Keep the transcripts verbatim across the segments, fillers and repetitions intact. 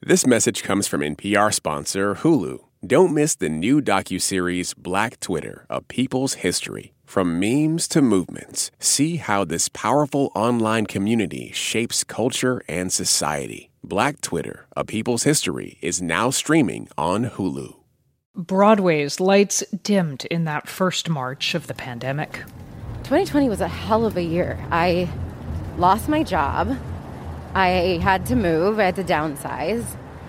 This message comes from N P R sponsor Hulu. Don't miss the new docuseries Black Twitter, A People's History. From memes to movements, see how this powerful online community shapes culture and society. Black Twitter, A People's History is now streaming on Hulu. Broadway's lights dimmed in that first March of the pandemic. twenty twenty was a hell of a year. I lost my job. I had to move. I had to downsize.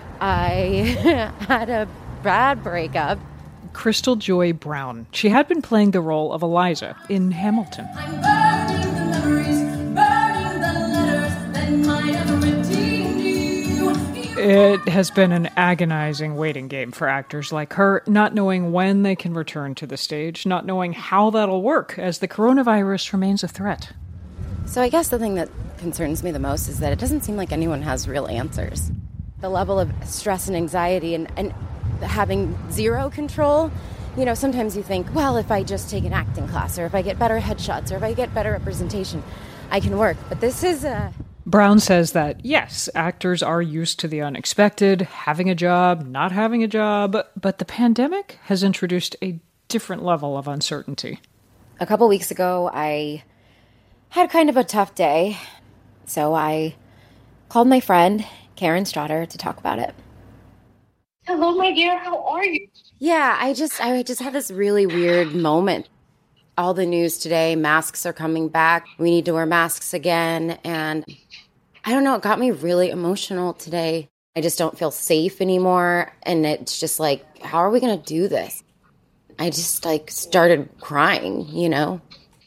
I had a bad breakup. Crystal Joy Brown. She had been playing the role of Eliza in Hamilton. I'm burning the memories, burning the letters that might have redeemed you. It has been an agonizing waiting game for actors like her, not knowing when they can return to the stage, not knowing how that'll work as the coronavirus remains a threat. So I guess the thing that concerns me the most is that it doesn't seem like anyone has real answers. The level of stress and anxiety and, and having zero control, you know, sometimes you think, well, if I just take an acting class or if I get better headshots or if I get better representation, I can work. But this is a... Brown says that, yes, actors are used to the unexpected, having a job, not having a job, but the pandemic has introduced a different level of uncertainty. A couple weeks ago, I had kind of a tough day, so I called my friend, Karen Strotter, to talk about it. Hello, my dear. How are you? Yeah, I just I just had this really weird moment. All the news today, masks are coming back. We need to wear masks again. And I don't know, it got me really emotional today. I just don't feel safe anymore. And it's just like, how are we going to do this? I just like started crying, you know?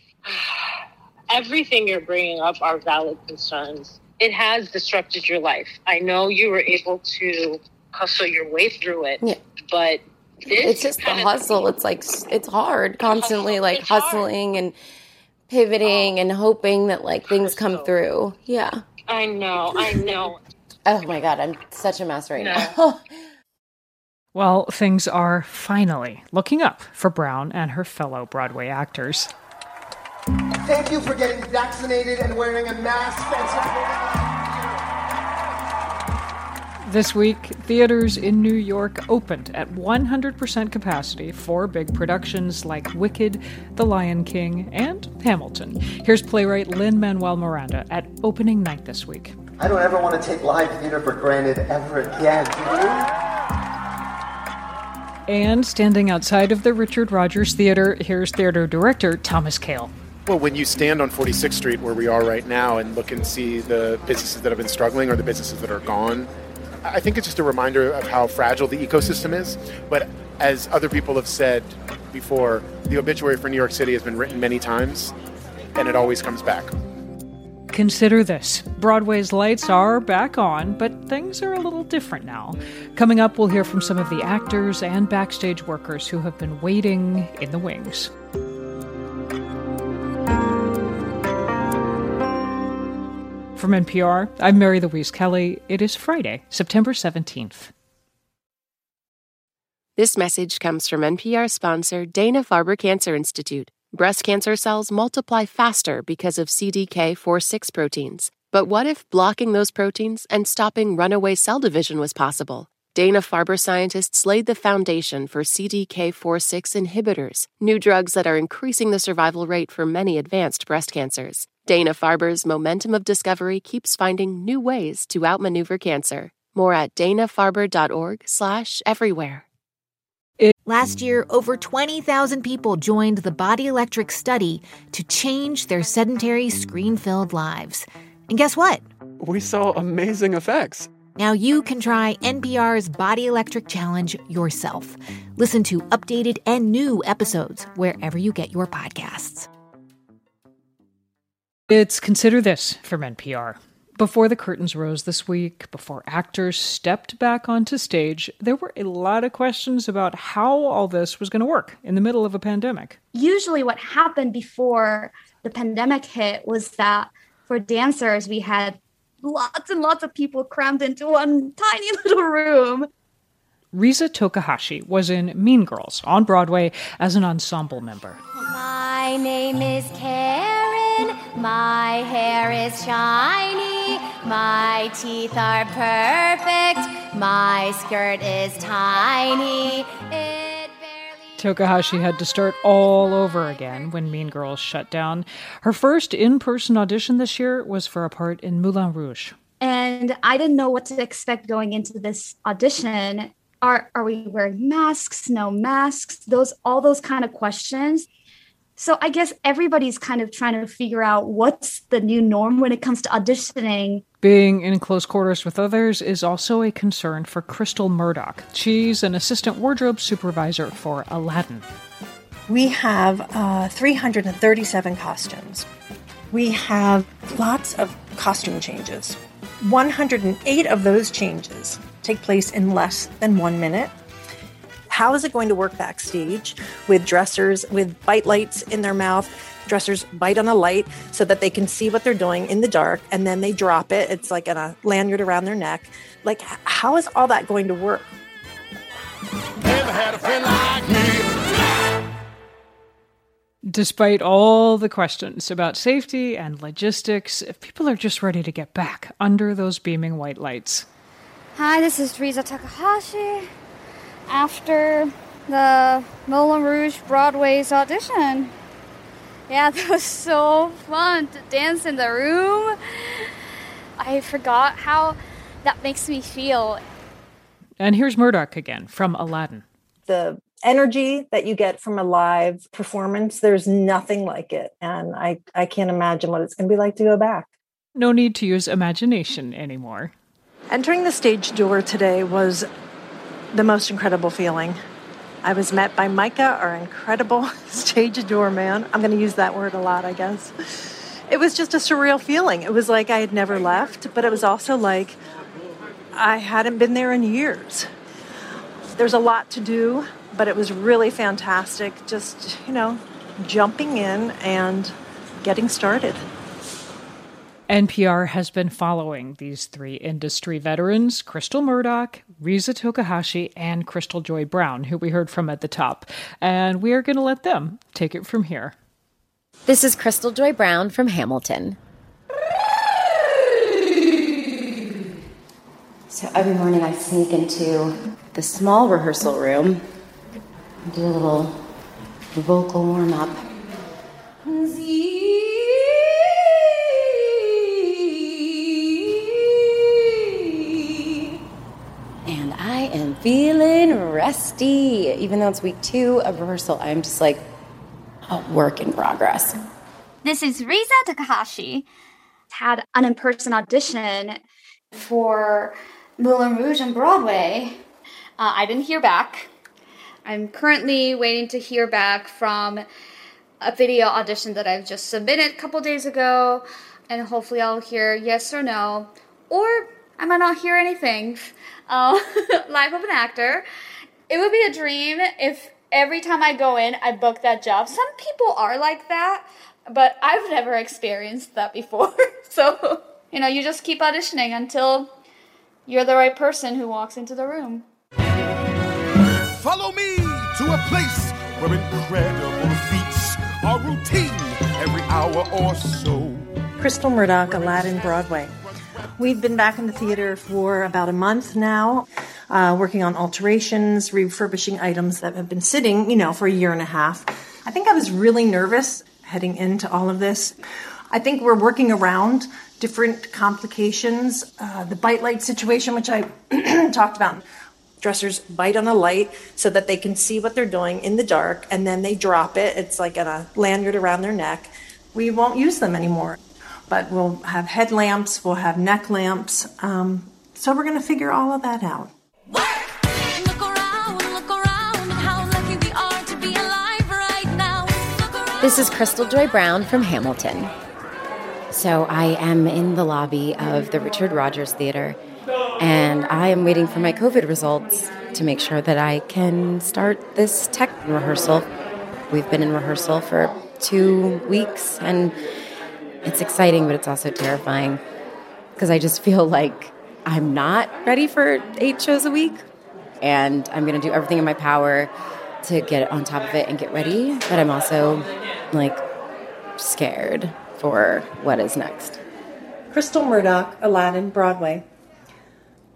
Everything you're bringing up are valid concerns. It has disrupted your life. I know you were able to hustle your way through it, yeah. but this it's just the hustle. It's like, it's hard constantly hustle. like it's hustling hard. and pivoting oh, and hoping that like things hustle. come through. Yeah. I know. I know. Oh my God. I'm such a mess right no. now. Well, things are finally looking up for Brown and her fellow Broadway actors. Thank you for getting vaccinated and wearing a mask. This week, theaters in New York opened at one hundred percent capacity for big productions like Wicked, The Lion King, and Hamilton. Here's playwright Lin-Manuel Miranda at opening night this week. I don't ever want to take live theater for granted ever again, do you? And standing outside of the Richard Rodgers Theater, here's theater director Thomas Kail. Well, when you stand on forty-sixth Street, where we are right now, and look and see the businesses that have been struggling or the businesses that are gone, I think it's just a reminder of how fragile the ecosystem is. But as other people have said before, the obituary for New York City has been written many times, and it always comes back. Consider this. Broadway's lights are back on, but things are a little different now. Coming up, we'll hear from some of the actors and backstage workers who have been waiting in the wings. From N P R, I'm Mary Louise Kelly. It is Friday, September seventeenth. This message comes from N P R sponsor Dana-Farber Cancer Institute. Breast cancer cells multiply faster because of C D K four six proteins. But what if blocking those proteins and stopping runaway cell division was possible? Dana-Farber scientists laid the foundation for C D K four six inhibitors, new drugs that are increasing the survival rate for many advanced breast cancers. Dana-Farber's momentum of discovery keeps finding new ways to outmaneuver cancer. More at dana-farber.org slash everywhere. Last year, over twenty thousand people joined the Body Electric study to change their sedentary, screen-filled lives. And guess what? We saw amazing effects. Now you can try N P R's Body Electric Challenge yourself. Listen to updated and new episodes wherever you get your podcasts. It's Consider This from N P R. Before the curtains rose this week, before actors stepped back onto stage, there were a lot of questions about how all this was going to work in the middle of a pandemic. Usually what happened before the pandemic hit was that for dancers, we had lots and lots of people crammed into one tiny little room. Risa Tokahashi was in Mean Girls on Broadway as an ensemble member. My name is Karen, my hair is shiny, my teeth are perfect, My skirt is tiny. It Takahashi had to start all over again when Mean Girls shut down. Her first in-person audition this year was for a part in Moulin Rouge. And I didn't know what to expect going into this audition. Are are we wearing masks? No masks? Those all those kind of questions. So I guess everybody's kind of trying to figure out what's the new norm when it comes to auditioning. Being in close quarters with others is also a concern for Crystal Murdoch. She's an assistant wardrobe supervisor for Aladdin. We have uh, three hundred thirty-seven costumes. We have lots of costume changes. one hundred eight of those changes take place in less than one minute. How is it going to work backstage with dressers with bite lights in their mouth? Dressers bite on a light so that they can see what they're doing in the dark, and then they drop it. It's like in a lanyard around their neck. Like, how is all that going to work? Never had a friend like me. Despite all the questions about safety and logistics, people are just ready to get back under those beaming white lights. Hi, this is Riza Takahashi. After the Moulin Rouge Broadway's audition. Yeah, that was so fun to dance in the room. I forgot how that makes me feel. And here's Murdoch again from Aladdin. The energy that you get from a live performance, there's nothing like it. And I, I can't imagine what it's going to be like to go back. No need to use imagination anymore. Entering the stage door today was the most incredible feeling. I was met by Micah, our incredible stage doorman. I'm going to use that word a lot, I guess. It was just a surreal feeling. It was like I had never left, but it was also like I hadn't been there in years. There's a lot to do, but it was really fantastic. Just, you know, jumping in and getting started. N P R has been following these three industry veterans, Crystal Murdoch, Riza Takahashi, and Crystal Joy Brown, who we heard from at the top. And we are going to let them take it from here. This is Crystal Joy Brown from Hamilton. So every morning I sneak into the small rehearsal room and do a little vocal warm-up. And I am feeling rusty. Even though it's week two of rehearsal, I'm just like a work in progress. This is Riza Takahashi. Had an in-person audition for Moulin Rouge on Broadway. Uh, I didn't hear back. I'm currently waiting to hear back from a video audition that I've just submitted a couple days ago, and hopefully I'll hear yes or no, or I might not hear anything. Uh, life of an actor. It would be a dream if every time I go in, I book that job. Some people are like that, but I've never experienced that before. So, you know, you just keep auditioning until you're the right person who walks into the room. Follow me to a place where incredible feats are routine every hour or so. Crystal Murdoch, Aladdin, Broadway. We've been back in the theater for about a month now, uh, working on alterations, refurbishing items that have been sitting, you know, for a year and a half. I think I was really nervous heading into all of this. I think we're working around different complications. Uh, the bite light situation, which I talked about. Dressers bite on a light so that they can see what they're doing in the dark, and then they drop it. It's like in a lanyard around their neck. We won't use them anymore. But we'll have headlamps, we'll have neck lamps. Um, so we're going to figure all of that out. Look around, look around, how lucky we are to be alive right now. This is Crystal Joy Brown from Hamilton. So I am in the lobby of the Richard Rogers Theater, and I am waiting for my COVID results to make sure that I can start this tech rehearsal. We've been in rehearsal for two weeks, and it's exciting, but it's also terrifying because I just feel like I'm not ready for eight shows a week, and I'm going to do everything in my power to get on top of it and get ready, but I'm also, like, scared for what is next. Crystal Murdoch, Aladdin, Broadway.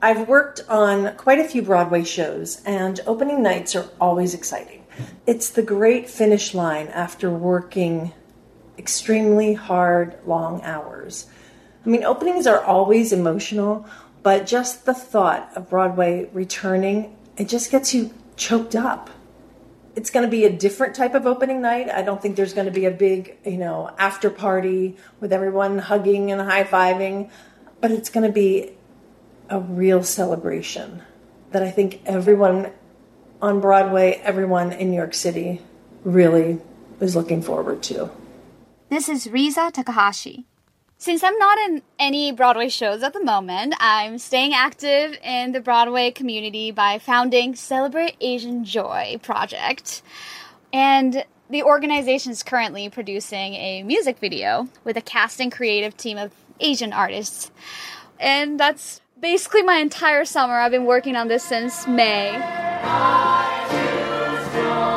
I've worked on quite a few Broadway shows, and opening nights are always exciting. It's the great finish line after working extremely hard, long hours. I mean, openings are always emotional, but just the thought of Broadway returning, it just gets you choked up. It's going to be a different type of opening night. I don't think there's going to be a big, you know, after party with everyone hugging and high-fiving, but it's going to be a real celebration that I think everyone on Broadway, everyone in New York City really is looking forward to. This is Riza Takahashi. Since I'm not in any Broadway shows at the moment, I'm staying active in the Broadway community by founding Celebrate Asian Joy Project. And the organization is currently producing a music video with a cast and creative team of Asian artists. And that's basically my entire summer. I've been working on this since May. I choose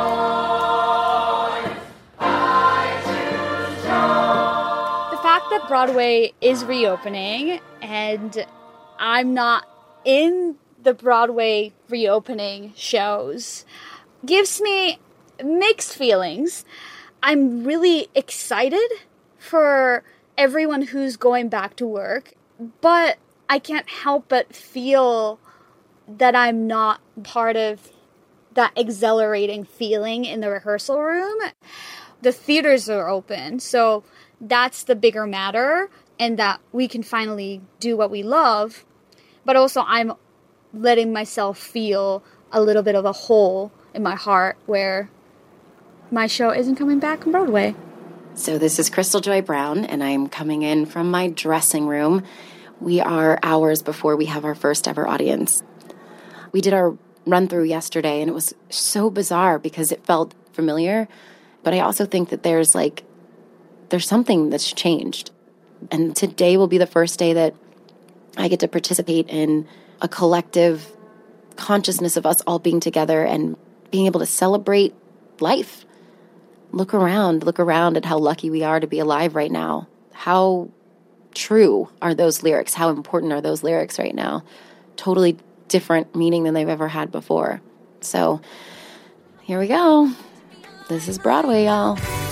joy. I choose joy. The fact that Broadway is reopening and I'm not in the Broadway reopening shows gives me mixed feelings. I'm really excited for everyone who's going back to work, but I can't help but feel that I'm not part of that exhilarating feeling in the rehearsal room. The theaters are open, so that's the bigger matter, and that we can finally do what we love. But also I'm letting myself feel a little bit of a hole in my heart where my show isn't coming back on Broadway. So this is Crystal Joy Brown, and I'm coming in from my dressing room. We are hours before we have our first ever audience. We did our run through yesterday, and it was so bizarre because it felt familiar. But I also think that there's like, there's something that's changed. And today will be the first day that I get to participate in a collective consciousness of us all being together and being able to celebrate life. Look around, look around at how lucky we are to be alive right now. How true are those lyrics? How important are those lyrics right now? Totally different meaning than they've ever had before. So here we go. This is Broadway, y'all.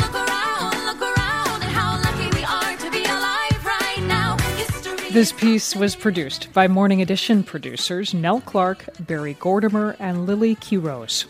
This piece was produced by Morning Edition producers Nell Clark, Barry Gordimer, and Lily Quiroz.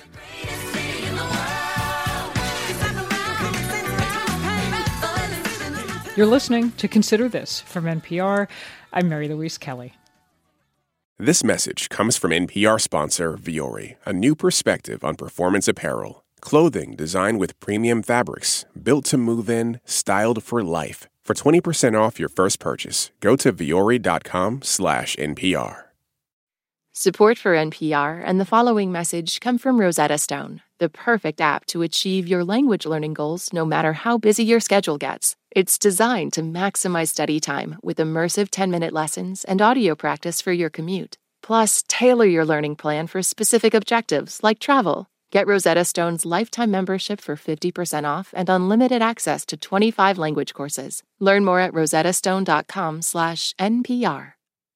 You're listening to Consider This from N P R. I'm Mary Louise Kelly. This message comes from N P R sponsor Vuori, a new perspective on performance apparel. Clothing designed with premium fabrics, built to move in, styled for life. For twenty percent off your first purchase, go to vuori.com slash NPR. Support for N P R and the following message come from Rosetta Stone, the perfect app to achieve your language learning goals no matter how busy your schedule gets. It's designed to maximize study time with immersive ten-minute lessons and audio practice for your commute. Plus, tailor your learning plan for specific objectives like travel. Get Rosetta Stone's lifetime membership for fifty percent off and unlimited access to twenty-five language courses. Learn more at rosettastone.com slash NPR.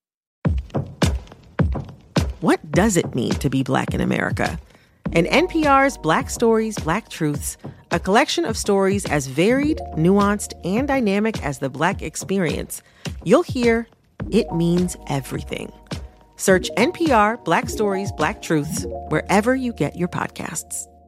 What does it mean to be Black in America? In N P R's Black Stories, Black Truths, a collection of stories as varied, nuanced, and dynamic as the Black experience, you'll hear it means everything. Search N P R Black Stories, Black Truths wherever you get your podcasts.